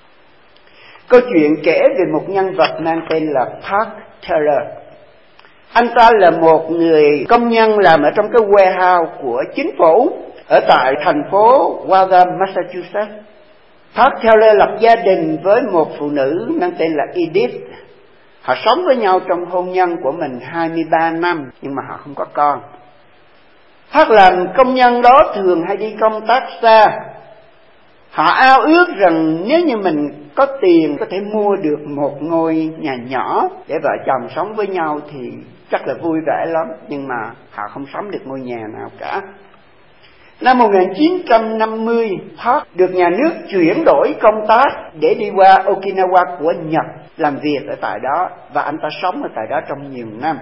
S1: Câu chuyện kể về một nhân vật mang tên là Park Taylor. Anh ta là một người công nhân làm ở trong cái warehouse của chính phủ ở tại thành phố Waltham, Massachusetts. Park Taylor lập gia đình với một phụ nữ mang tên là Edith. Họ sống với nhau trong hôn nhân của mình 23 năm nhưng mà họ không có con. Park làm công nhân đó thường hay đi công tác xa. Họ ao ước rằng nếu như mình có tiền có thể mua được một ngôi nhà nhỏ để vợ chồng sống với nhau thì chắc là vui vẻ lắm, nhưng mà họ không sống được ngôi nhà nào cả. Năm 1950, Park được nhà nước chuyển đổi công tác để đi qua Okinawa của Nhật làm việc ở tại đó, và anh ta sống ở tại đó trong nhiều năm.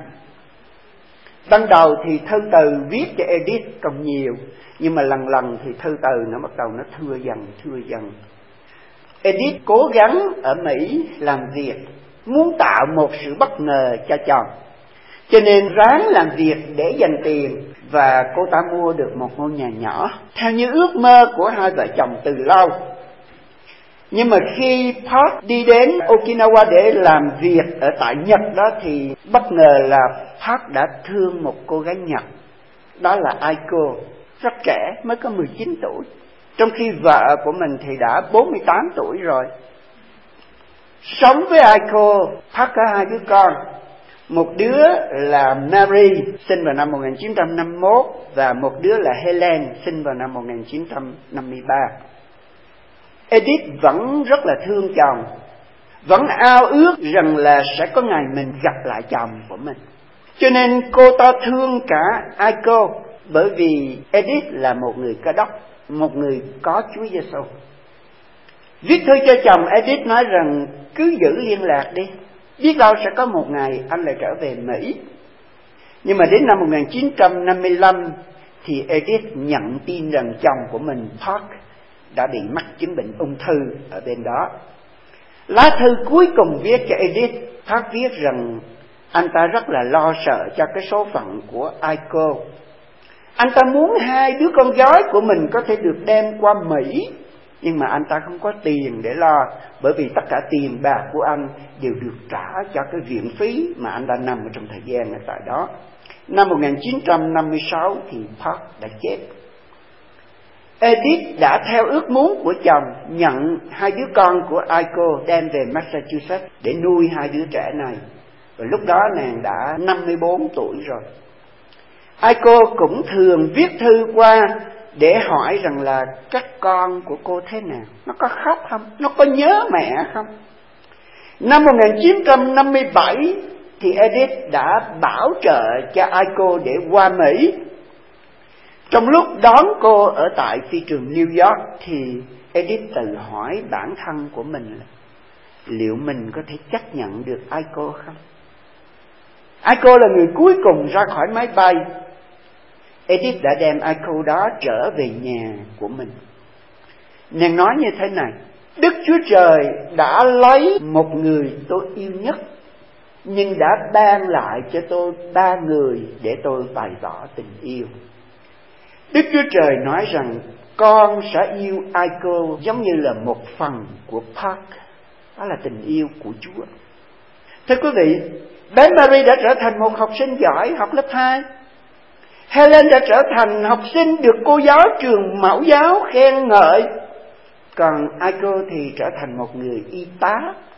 S1: Ban đầu thì thư từ viết cho Edith còn nhiều, nhưng mà lần lần thì thư từ nó bắt đầu nó thưa dần. Edith cố gắng ở Mỹ làm việc, muốn tạo một sự bất ngờ cho chồng, cho nên ráng làm việc để dành tiền, và cô ta mua được một ngôi nhà nhỏ theo như ước mơ của hai vợ chồng từ lâu. Nhưng mà khi Park đi đến Okinawa để làm việc ở tại Nhật đó thì bất ngờ là Park đã thương một cô gái Nhật, đó là Aiko, rất trẻ, mới có 19 tuổi. Trong khi vợ của mình thì đã 48 tuổi rồi. Sống với Aiko, Park có hai đứa con. Một đứa là Mary, sinh vào năm 1951, và một đứa là Helen, sinh vào năm 1953. Edith vẫn rất là thương chồng, vẫn ao ước rằng là sẽ có ngày mình gặp lại chồng của mình. Cho nên cô ta thương cả Aiko, bởi vì Edith là một người Cơ Đốc, một người có Chúa Giêsu. Viết thư cho chồng, Edith nói rằng cứ giữ liên lạc đi, biết đâu sẽ có một ngày anh lại trở về Mỹ. Nhưng mà đến năm 1955 thì Edith nhận tin rằng chồng của mình, Park, đã bị mắc chứng bệnh ung thư ở bên đó. Lá thư cuối cùng viết cho Edith, Park viết rằng anh ta rất là lo sợ cho cái số phận của Aiko. Anh ta muốn hai đứa con gái của mình có thể được đem qua Mỹ, nhưng mà anh ta không có tiền để lo, bởi vì tất cả tiền bạc của anh đều được trả cho cái viện phí mà anh đã nằm ở trong thời gian ở tại đó. Năm 1956 thì Park đã chết. Edith đã theo ước muốn của chồng nhận hai đứa con của Aiko đem về Massachusetts để nuôi hai đứa trẻ này. Và lúc đó nàng đã 54 tuổi rồi. Aiko cũng thường viết thư qua để hỏi rằng là các con của cô thế nào, nó có khóc không, nó có nhớ mẹ không. Năm 1957 thì Edith đã bảo trợ cho Aiko để qua Mỹ. Trong lúc đón cô ở tại phi trường New York thì Edith tự hỏi bản thân của mình là liệu mình có thể chấp nhận được Aiko không? Aiko là người cuối cùng ra khỏi máy bay. Edith đã đem Aiko đó trở về nhà của mình. Nàng nói như thế này: Đức Chúa Trời đã lấy một người tôi yêu nhất, nhưng đã ban lại cho tôi 3 người để tôi bày tỏ tình yêu. Đức Chúa Trời nói rằng con sẽ yêu Aiko giống như là một phần của Park. Đó là tình yêu của Chúa. Thưa quý vị, bé Mary đã trở thành một học sinh giỏi học lớp 2. Helen đã trở thành học sinh được cô giáo trường mẫu giáo khen ngợi. Còn Aiko thì trở thành một người y tá.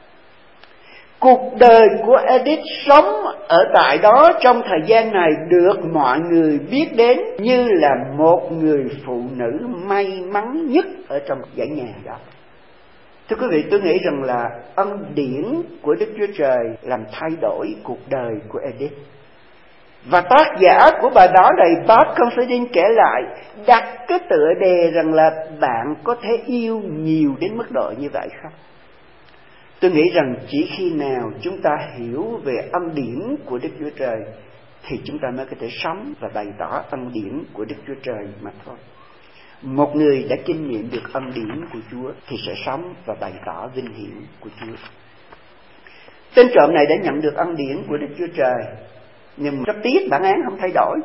S1: Cuộc đời của Edith sống ở tại đó trong thời gian này được mọi người biết đến như là một người phụ nữ may mắn nhất ở trong dãy nhà đó. Thưa quý vị, tôi nghĩ rằng là ân điển của Đức Chúa Trời làm thay đổi cuộc đời của Edith. Và tác giả của bài báo này, Bob Considine, kể lại, đặt cái tựa đề rằng là bạn có thể yêu nhiều đến mức độ như vậy không? Tôi nghĩ rằng chỉ khi nào chúng ta hiểu về ân điển của Đức Chúa Trời thì chúng ta mới có thể sống và bày tỏ ân điển của Đức Chúa Trời mà thôi. Một người đã kinh nghiệm được ân điển của Chúa thì sẽ sống và bày tỏ vinh hiển của Chúa. Tên trộm này đã nhận được ân điển của Đức Chúa Trời, nhưng rất tiếc bản án không thay đổi.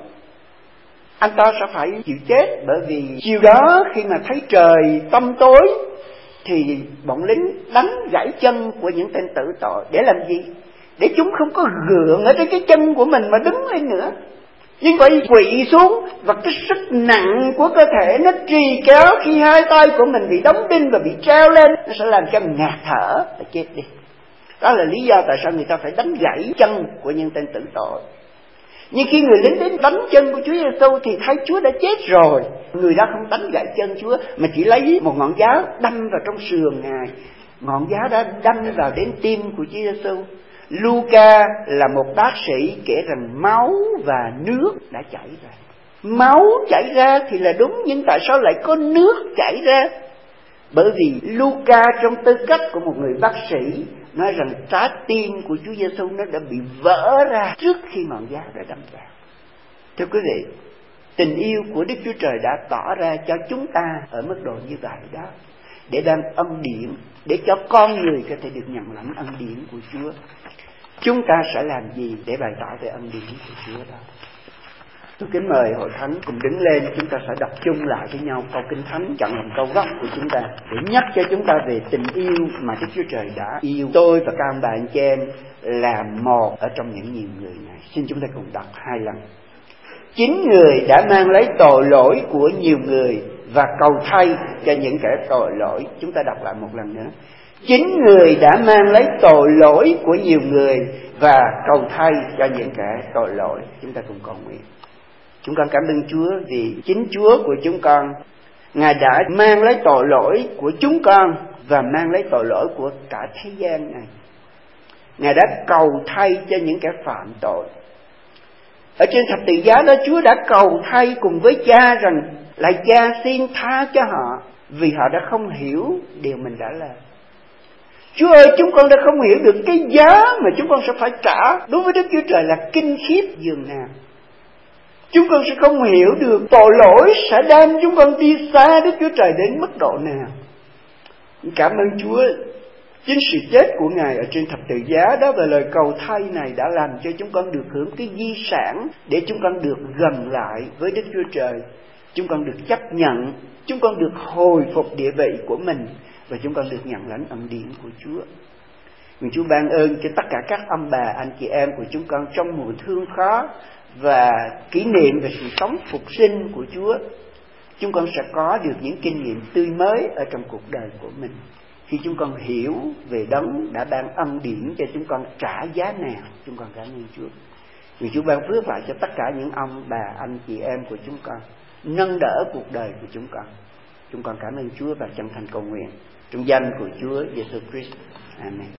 S1: Anh ta sẽ phải chịu chết, bởi vì chiều đó khi mà thấy trời tăm tối thì bọn lính đánh gãy chân của những tên tử tội. Để làm gì? Để chúng không có gượng ở trên cái chân của mình mà đứng lên nữa. Nhưng vậy quỵ xuống, và cái sức nặng của cơ thể nó trì kéo khi hai tay của mình bị đóng đinh và bị treo lên, nó sẽ làm cho ngạt thở và chết đi. Đó là lý do tại sao người ta phải đánh gãy chân của những tên tử tội. Nhưng khi người lính đến đánh chân của Chúa Giêsu thì thấy Chúa đã chết rồi. Người đó không đánh gãy chân Chúa, mà chỉ lấy một ngọn giáo đâm vào trong sườn Ngài. Ngọn giáo đã đâm vào đến tim của Chúa Giêsu. Luca là một bác sĩ kể rằng máu và nước đã chảy ra. Máu chảy ra thì là đúng, nhưng tại sao lại có nước chảy ra? Bởi vì Luca trong tư cách của một người bác sĩ nói rằng trái tim của Chúa Giêsu nó đã bị vỡ ra trước khi ngọn giáo đã đâm vào. Thưa quý vị, tình yêu của Đức Chúa Trời đã tỏ ra cho chúng ta ở mức độ như vậy đó, để đem ân điển, để cho con người có thể được nhận lãnh ân điển của Chúa. Chúng ta sẽ làm gì để bày tỏ về ân điển của Chúa đó? Tôi kính mời hội thánh cùng đứng lên, chúng ta sẽ đọc chung lại với nhau câu Kinh Thánh chọn làm câu gốc của chúng ta, để nhắc cho chúng ta về tình yêu mà Đức Chúa Trời đã yêu tôi và các ông bà anh chị em là một ở trong những nhiều người này. Xin chúng ta cùng đọc 2 lần. Chính người đã mang lấy tội lỗi của nhiều người và cầu thay cho những kẻ tội lỗi. Chúng ta đọc lại một lần nữa. Chính người đã mang lấy tội lỗi của nhiều người và cầu thay cho những kẻ tội lỗi. Chúng ta cùng cầu nguyện. Chúng con cảm ơn Chúa vì chính Chúa của chúng con, Ngài đã mang lấy tội lỗi của chúng con và mang lấy tội lỗi của cả thế gian này. Ngài đã cầu thay cho những kẻ phạm tội. Ở trên thập tự giá đó, Chúa đã cầu thay cùng với Cha rằng: lạy Cha, xin tha cho họ, vì họ đã không hiểu điều mình đã làm. Chúa ơi, chúng con đã không hiểu được cái giá mà chúng con sẽ phải trả đối với Đức Chúa Trời là kinh khiếp dường nào. Chúng con sẽ không hiểu được tội lỗi sẽ đem chúng con đi xa Đức Chúa Trời đến mức độ nào. Cảm ơn Chúa, chính sự chết của Ngài ở trên thập tự giá đó và lời cầu thay này đã làm cho chúng con được hưởng cái di sản, để chúng con được gần lại với Đức Chúa Trời. Chúng con được chấp nhận, chúng con được hồi phục địa vị của mình, và chúng con được nhận lãnh ân điển của Chúa. Nguyện Chúa ban ơn cho tất cả các ông bà, anh chị em của chúng con trong mùa thương khó và kỷ niệm về sự sống phục sinh của Chúa. Chúng con sẽ có được những kinh nghiệm tươi mới ở trong cuộc đời của mình, khi chúng con hiểu về Đấng đã ban ân điển cho chúng con trả giá nào. Chúng con cảm ơn Chúa. Nguyện Chúa ban phước lại cho tất cả những ông bà, anh chị em của chúng con, nâng đỡ cuộc đời của chúng con. Chúng con cảm ơn Chúa và chân thành cầu nguyện trong danh của Chúa Giêsu Christ. Amen.